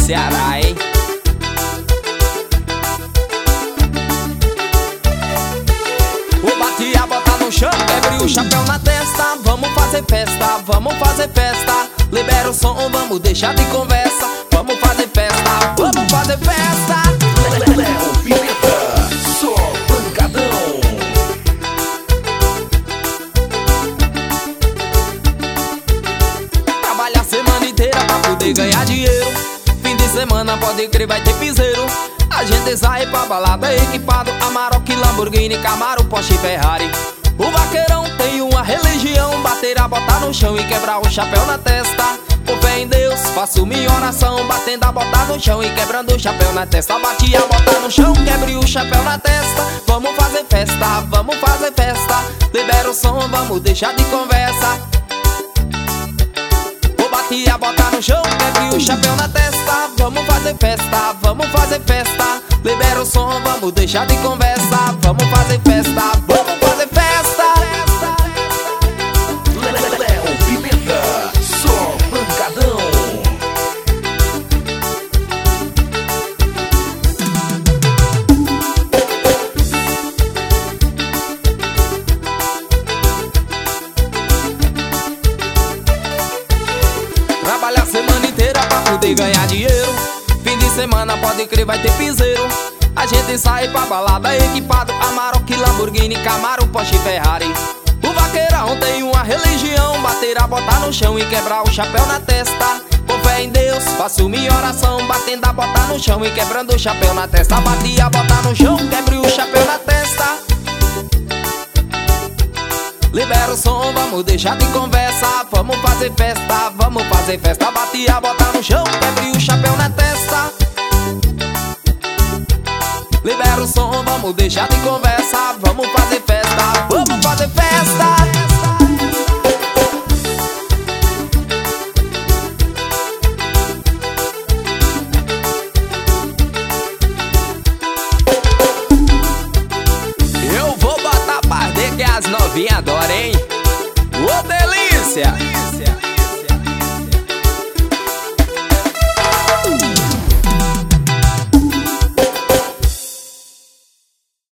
Ceará, hein? O batia, bota no chão, quebre o chapéu na testa. Vamos fazer festa, vamos fazer festa. Libera o som, vamos deixar de conversa. Vamos fazer festa, vamos fazer festa. Léo Pimenta, só pancadão. Trabalha a semana inteira pra poder ganhar dinheiro. Fim de semana pode crer vai ter piseiro. A gente sai pra balada equipado Amarok, Lamborghini, Camaro, Porsche, Ferrari. O vaqueirão tem uma religião: bater a bota no chão e quebrar o chapéu na testa. Com fé em Deus, faço minha oração, batendo a bota no chão e quebrando o chapéu na testa. Bati a bota no chão, quebre o chapéu na testa. Vamos fazer festa, vamos fazer festa. Libera o som, vamos deixar de conversa. Bati a bota no chão, quebre o chapéu na testa. Vamos fazer festa, vamos fazer festa. Libera o som, vamos deixar de conversa. Vamos fazer festa, vamos fazer festa. Léo Pimenta, só pancadão. Trabalha a semana inteira pra poder ganhar dinheiro. Fim de semana pode crer vai ter piseiro. A gente sai pra balada equipado Amarok, Lamborghini, Camaro, Porsche, Ferrari. O vaqueirão tem uma religião: bater a bota no chão e quebrar o chapéu na testa. Com fé em Deus, faço minha oração, batendo a bota no chão e quebrando o chapéu na testa. Bati a bota no chão, quebre o chapéu na testa. Libera o som, vamos deixar de conversa. Vamos fazer festa, vamos fazer festa. Bati a bota no chão, quebre o chapéu na testa. Libera o som, vamos deixar de conversa. Vamos fazer festa, vamos fazer festa. Eu vou botar pra arder que as novinhas adoram,